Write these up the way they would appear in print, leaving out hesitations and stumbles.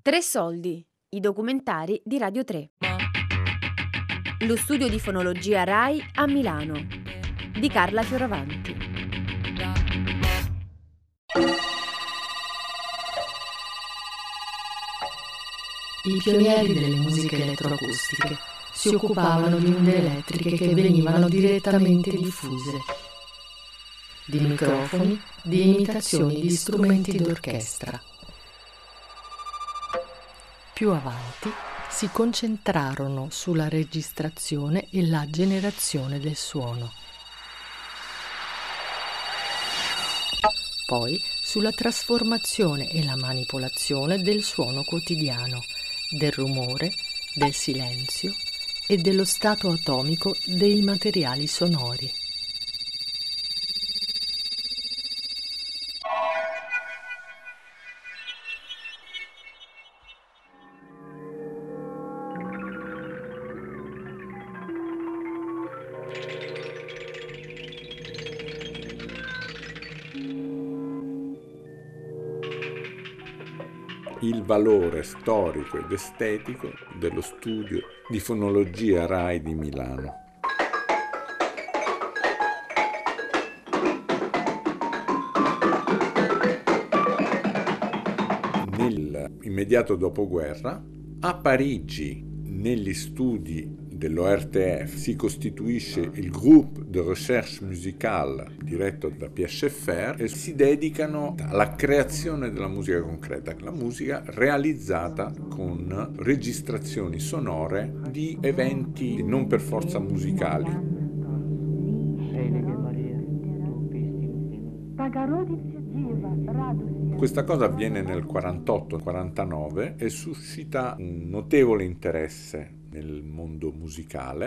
Tre soldi, i documentari di Radio 3. Lo studio di fonologia RAI a Milano, di Carla Fioravanti. I pionieri delle musiche elettroacustiche si occupavano di onde elettriche che venivano direttamente diffuse, di microfoni, di imitazioni di strumenti d'orchestra. Più avanti si concentrarono sulla registrazione e la generazione del suono. Poi sulla trasformazione e la manipolazione del suono quotidiano, del rumore, del silenzio e dello stato atomico dei materiali sonori. Il valore storico ed estetico dello studio di fonologia RAI di Milano. Nell'immediato dopoguerra, a Parigi, negli studi dell'ORTF, si costituisce il Groupe de Recherche Musicale diretto da Pierre Schaeffer e si dedicano alla creazione della musica concreta, la musica realizzata con registrazioni sonore di eventi non per forza musicali. Questa cosa avviene nel 48-49 e suscita un notevole interesse nel mondo musicale.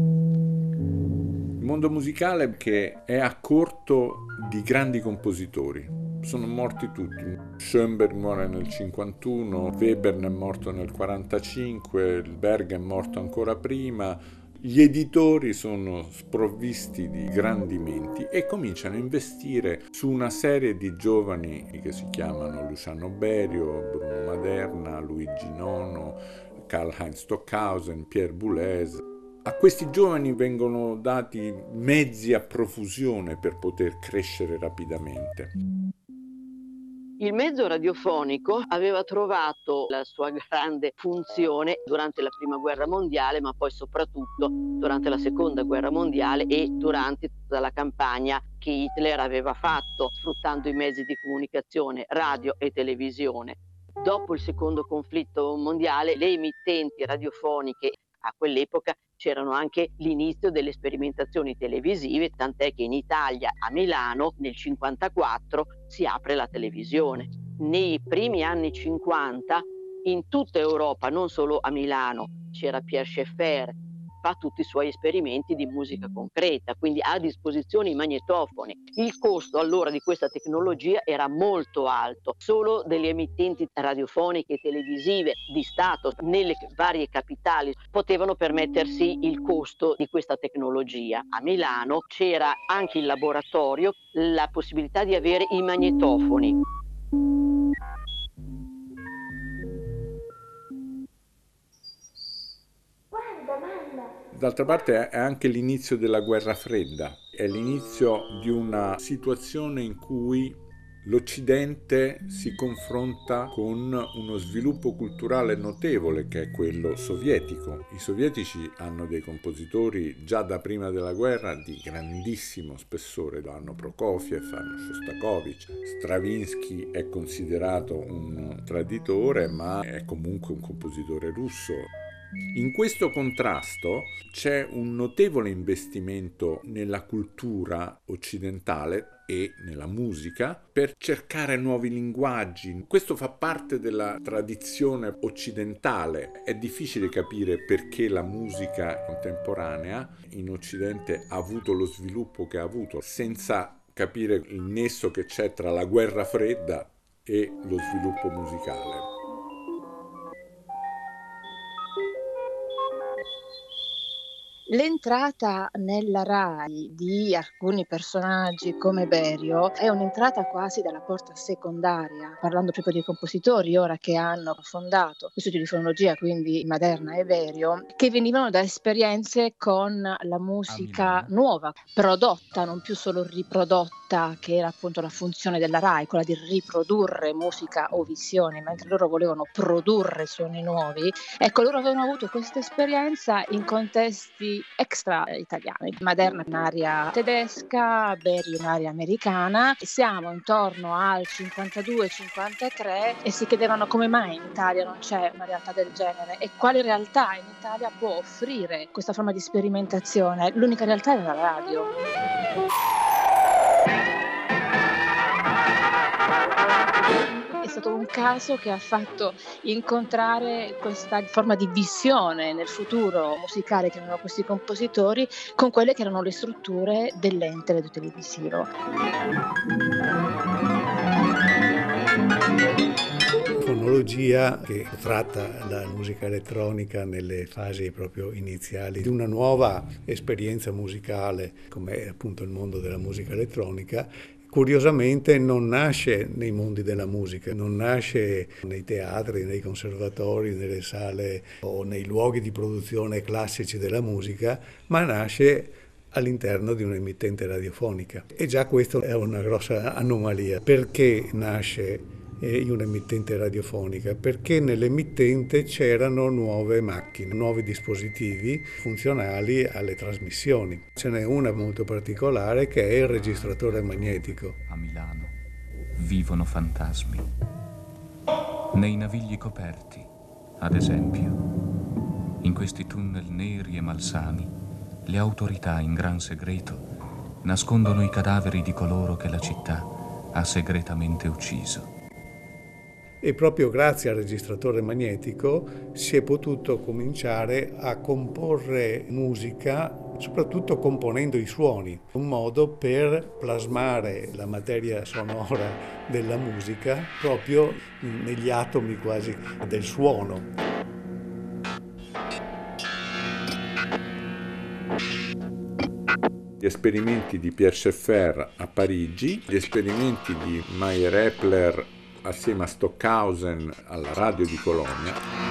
Il mondo musicale che è a corto di grandi compositori. Sono morti tutti. Schoenberg muore nel 51, Webern è morto nel 45, Berg è morto ancora prima. Gli editori sono sprovvisti di grandi menti e cominciano a investire su una serie di giovani che si chiamano Luciano Berio, Bruno Maderna, Luigi Nono, Karl-Heinz Stockhausen, Pierre Boulez. A questi giovani vengono dati mezzi a profusione per poter crescere rapidamente. Il mezzo radiofonico aveva trovato la sua grande funzione durante la Prima Guerra Mondiale, ma poi soprattutto durante la Seconda Guerra Mondiale e durante tutta la campagna che Hitler aveva fatto, sfruttando i mezzi di comunicazione, radio e televisione. Dopo il secondo conflitto mondiale, le emittenti radiofoniche a quell'epoca c'erano anche l'inizio delle sperimentazioni televisive, tant'è che in Italia, a Milano, nel 1954, si apre la televisione. Nei primi anni 50, in tutta Europa, non solo a Milano, c'era Pierre Schaeffer, fa tutti i suoi esperimenti di musica concreta, quindi ha a disposizione i magnetofoni. Il costo allora di questa tecnologia era molto alto. Solo delle emittenti radiofoniche e televisive di Stato nelle varie capitali potevano permettersi il costo di questa tecnologia. A Milano c'era anche il laboratorio, la possibilità di avere i magnetofoni. D'altra parte è anche l'inizio della guerra fredda, è l'inizio di una situazione in cui l'Occidente si confronta con uno sviluppo culturale notevole che è quello sovietico. I sovietici hanno dei compositori già da prima della guerra di grandissimo spessore, hanno Prokofiev, hanno Shostakovich, Stravinsky è considerato un traditore ma è comunque un compositore russo. In questo contrasto c'è un notevole investimento nella cultura occidentale e nella musica per cercare nuovi linguaggi. Questo fa parte della tradizione occidentale. È difficile capire perché la musica contemporanea in Occidente ha avuto lo sviluppo che ha avuto, senza capire il nesso che c'è tra la guerra fredda e lo sviluppo musicale. L'entrata nella RAI di alcuni personaggi come Berio è un'entrata quasi dalla porta secondaria, parlando proprio dei compositori ora che hanno fondato lo studio di fonologia, quindi Maderna e Berio, che venivano da esperienze con la musica nuova, prodotta, non più solo riprodotta, che era appunto la funzione della RAI, quella di riprodurre musica o visioni, mentre loro volevano produrre suoni nuovi. Ecco, loro avevano avuto questa esperienza in contesti extra italiani. Maderna in area tedesca, Berio in area americana. Siamo intorno al 52-53 e si chiedevano come mai in Italia non c'è una realtà del genere e quale realtà in Italia può offrire questa forma di sperimentazione. L'unica realtà era la radio. È stato un caso che ha fatto incontrare questa forma di visione nel futuro musicale che avevano questi compositori con quelle che erano le strutture dell'ente radiotelevisivo. Fonologia, che tratta la musica elettronica nelle fasi proprio iniziali di una nuova esperienza musicale, come è appunto il mondo della musica elettronica, curiosamente non nasce nei mondi della musica, non nasce nei teatri, nei conservatori, nelle sale o nei luoghi di produzione classici della musica, ma nasce all'interno di un'emittente radiofonica. E già questa è una grossa anomalia. Perché nasce in un'emittente radiofonica? Perché nell'emittente c'erano nuove macchine, nuovi dispositivi funzionali alle trasmissioni. Ce n'è una molto particolare che è il registratore magnetico. A Milano vivono fantasmi. Nei navigli coperti, ad esempio, in questi tunnel neri e malsani, le autorità in gran segreto nascondono i cadaveri di coloro che la città ha segretamente ucciso. E proprio grazie al registratore magnetico si è potuto cominciare a comporre musica, soprattutto componendo i suoni, un modo per plasmare la materia sonora della musica proprio negli atomi quasi del suono. Gli esperimenti di Pierre Schaeffer a Parigi, gli esperimenti di Mayer-Epler assieme a Stockhausen alla radio di Colonia.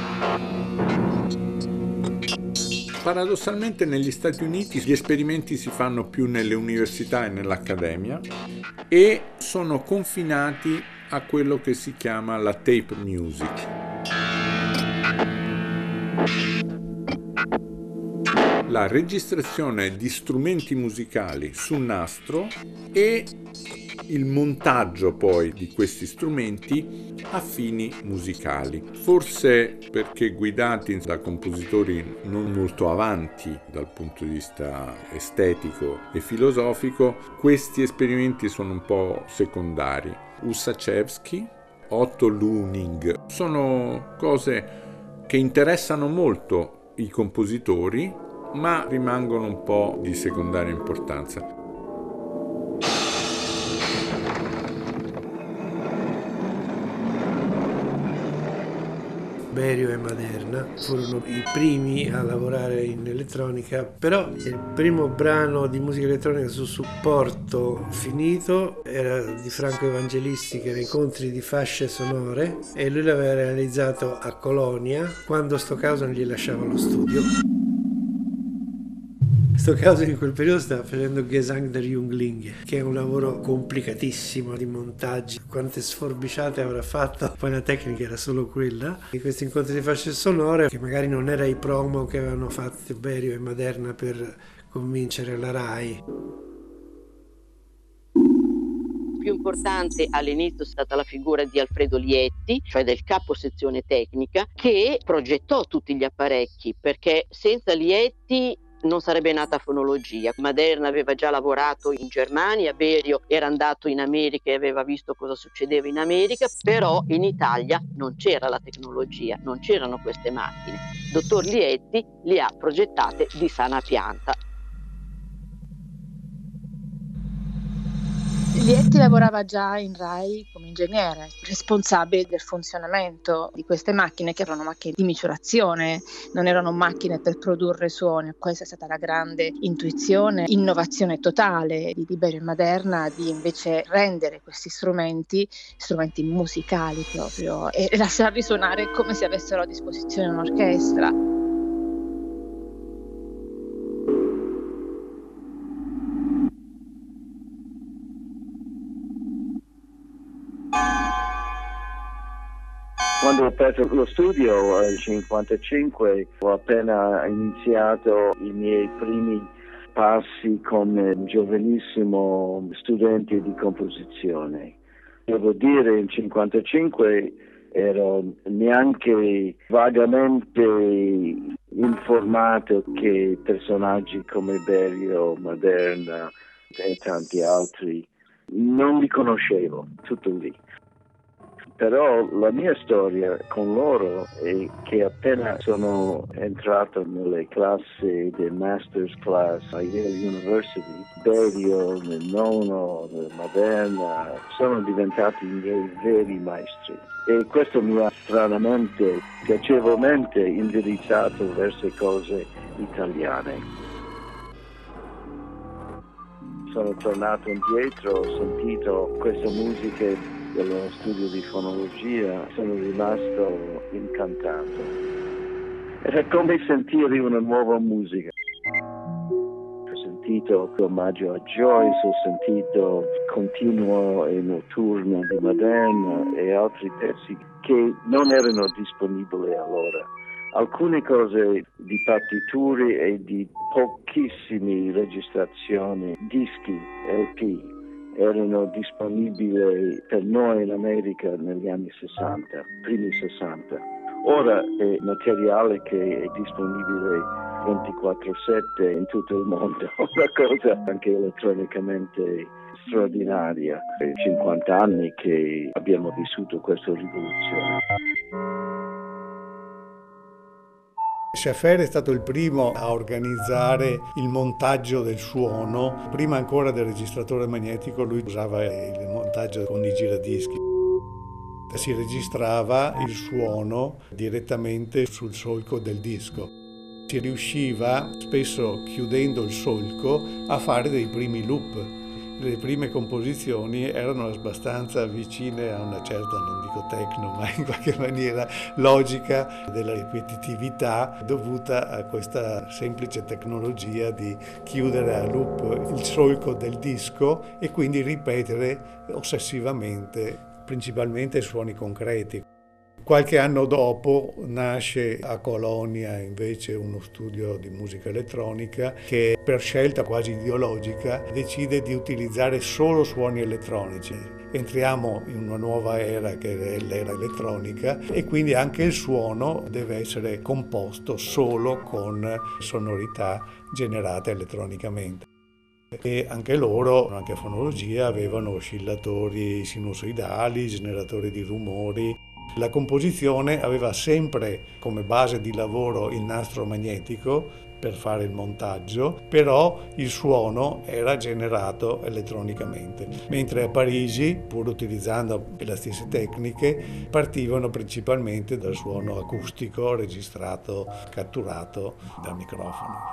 Paradossalmente negli Stati Uniti gli esperimenti si fanno più nelle università e nell'accademia e sono confinati a quello che si chiama la tape music. La registrazione di strumenti musicali su nastro e il montaggio poi di questi strumenti a fini musicali. Forse perché guidati da compositori non molto avanti dal punto di vista estetico e filosofico, questi esperimenti sono un po' secondari. Ussachevsky, Otto Luning, sono cose che interessano molto i compositori, ma rimangono un po' di secondaria importanza. Berio e Maderna furono i primi a lavorare in elettronica, però il primo brano di musica elettronica su supporto finito era di Franco Evangelisti, che era Incontri di fasce sonore, e lui l'aveva realizzato a Colonia quando Stockhausen gli lasciava lo studio. Stockhausen in quel periodo stava facendo Gesang der Junglinge, che è un lavoro complicatissimo di montaggi. Quante sforbiciate avrà fatto, poi la tecnica era solo quella. E questi incontri di fasce sonore, che magari non era i promo che avevano fatto Berio e Maderna per convincere la RAI. Più importante all'inizio è stata la figura di Alfredo Lietti, cioè del capo sezione tecnica, che progettò tutti gli apparecchi, perché senza Lietti non sarebbe nata fonologia. Maderna aveva già lavorato in Germania, Berio era andato in America e aveva visto cosa succedeva in America, però in Italia non c'era la tecnologia, non c'erano queste macchine. Dottor Lietti li ha progettate di sana pianta. Lietti Betti lavorava già in Rai come ingegnere, responsabile del funzionamento di queste macchine, che erano macchine di misurazione, non erano macchine per produrre suoni. Questa è stata la grande intuizione, innovazione totale di Berio e Maderna, di invece rendere questi strumenti musicali proprio, e lasciarli suonare come se avessero a disposizione un'orchestra. Quando ho aperto lo studio nel 1955 ho appena iniziato i miei primi passi come giovanissimo studente di composizione. Devo dire, nel 1955 ero neanche vagamente informato che personaggi come Berio, Maderna e tanti altri non li conoscevo, tutto lì. Però la mia storia con loro è che appena sono entrato nelle classi del Master's Class a Yale University, Berio, Nono, Maderna sono diventati i miei veri maestri. E questo mi ha stranamente, piacevolmente indirizzato verso cose italiane. Sono tornato indietro, ho sentito queste musiche dello studio di fonologia, sono rimasto incantato. Era come sentire una nuova musica. Ho sentito l'omaggio a Joyce, ho sentito Continuo e Notturno di Maderna e altri pezzi che non erano disponibili allora. Alcune cose di partiture e di pochissime registrazioni, dischi, LP, erano disponibili per noi in America negli anni 60, primi 60. Ora è materiale che è disponibile 24/7 in tutto il mondo, una cosa anche elettronicamente straordinaria. È 50 anni che abbiamo vissuto questa rivoluzione. Schaeffer è stato il primo a organizzare il montaggio del suono. Prima ancora del registratore magnetico lui usava il montaggio con i giradischi. Si registrava il suono direttamente sul solco del disco. Si riusciva, spesso chiudendo il solco, a fare dei primi loop. Le prime composizioni erano abbastanza vicine a una certa, non dico techno, ma in qualche maniera logica della ripetitività dovuta a questa semplice tecnologia di chiudere a loop il solco del disco e quindi ripetere ossessivamente, principalmente suoni concreti. Qualche anno dopo nasce a Colonia invece uno studio di musica elettronica che per scelta quasi ideologica decide di utilizzare solo suoni elettronici. Entriamo in una nuova era che è l'era elettronica e quindi anche il suono deve essere composto solo con sonorità generate elettronicamente. E anche loro, anche a fonologia, avevano oscillatori sinusoidali, generatori di rumori. La composizione aveva sempre come base di lavoro il nastro magnetico per fare il montaggio, però il suono era generato elettronicamente. Mentre a Parigi, pur utilizzando le stesse tecniche, partivano principalmente dal suono acustico registrato, catturato dal microfono.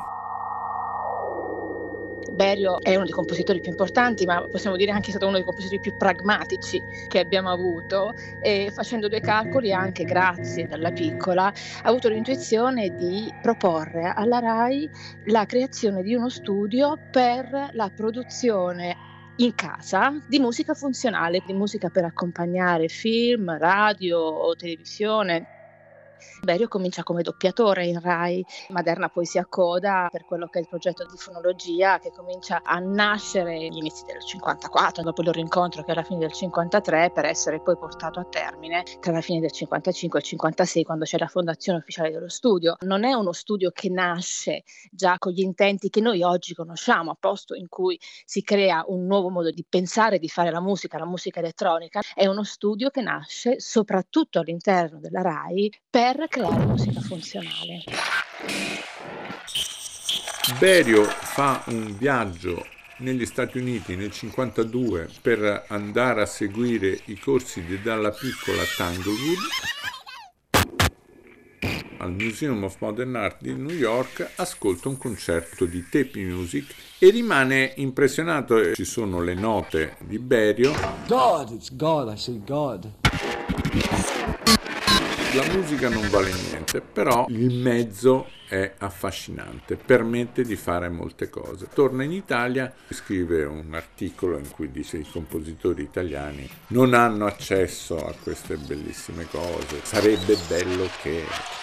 Berio è uno dei compositori più importanti, ma possiamo dire anche stato uno dei compositori più pragmatici che abbiamo avuto, e facendo due calcoli anche grazie dalla piccola ha avuto l'intuizione di proporre alla Rai la creazione di uno studio per la produzione in casa di musica funzionale, di musica per accompagnare film, radio o televisione. Berio comincia come doppiatore in Rai, Maderna poi si accoda per quello che è il progetto di fonologia che comincia a nascere agli inizi del 54, dopo il loro incontro che è alla fine del 53, per essere poi portato a termine tra la fine del 55 e il 56, quando c'è la fondazione ufficiale dello studio. Non è uno studio che nasce già con gli intenti che noi oggi conosciamo, a posto in cui si crea un nuovo modo di pensare, di fare la musica elettronica. È uno studio che nasce soprattutto all'interno della Rai per creare musica funzionale. Berio fa un viaggio negli Stati Uniti nel 1952 per andare a seguire i corsi di Dalla Piccola Tanglewood al Museum of Modern Art di New York, ascolta un concerto di tape music e rimane impressionato. Ci sono le note di Berio. God, it's God, I say God. La musica non vale niente, però il mezzo è affascinante, permette di fare molte cose. Torna in Italia, scrive un articolo in cui dice che i compositori italiani non hanno accesso a queste bellissime cose, sarebbe bello che...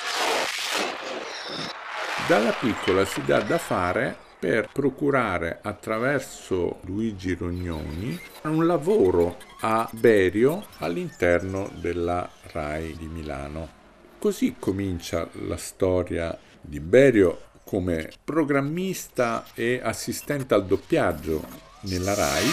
Dalla Piccola si dà da fare per procurare attraverso Luigi Rognoni un lavoro a Berio all'interno della RAI di Milano. Così comincia la storia di Berio come programmista e assistente al doppiaggio nella RAI.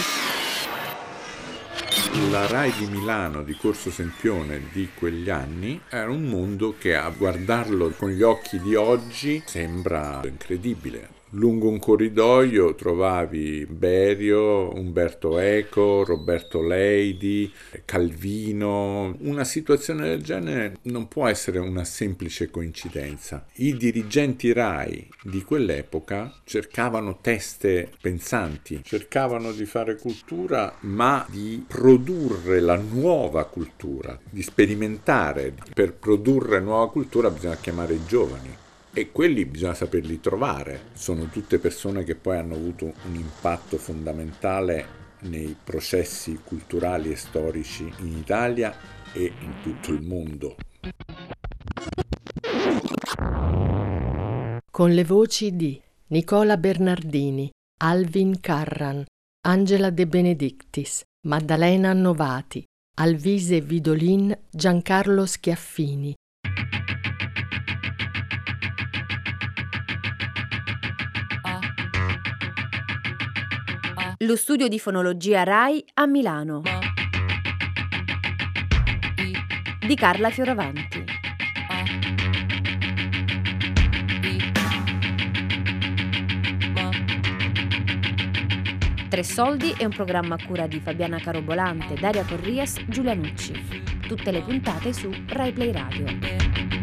La RAI di Milano di Corso Sempione di quegli anni era un mondo che a guardarlo con gli occhi di oggi sembra incredibile. Lungo un corridoio trovavi Berio, Umberto Eco, Roberto Leidi, Calvino. Una situazione del genere non può essere una semplice coincidenza. I dirigenti RAI di quell'epoca cercavano teste pensanti, cercavano di fare cultura, ma di produrre la nuova cultura, di sperimentare. Per produrre nuova cultura bisogna chiamare i giovani. E quelli bisogna saperli trovare. Sono tutte persone che poi hanno avuto un impatto fondamentale nei processi culturali e storici in Italia e in tutto il mondo. Con le voci di Nicola Bernardini, Alvin Carran, Angela De Benedictis, Maddalena Novati, Alvise Vidolin, Giancarlo Schiaffini. Lo studio di fonologia RAI a Milano di Carla Fioravanti. Tre soldi è un programma a cura di Fabiana Carobolante, Daria Corrias, Giulia Nucci. Tutte le puntate su Rai Play Radio.